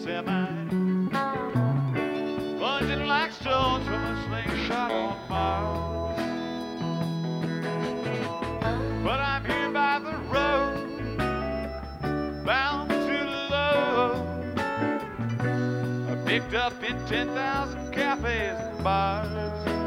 semi, plunging like stones from a slingshot on Mars. But I'm here by the road, bound to the low, picked up in 10,000 cafes and bars.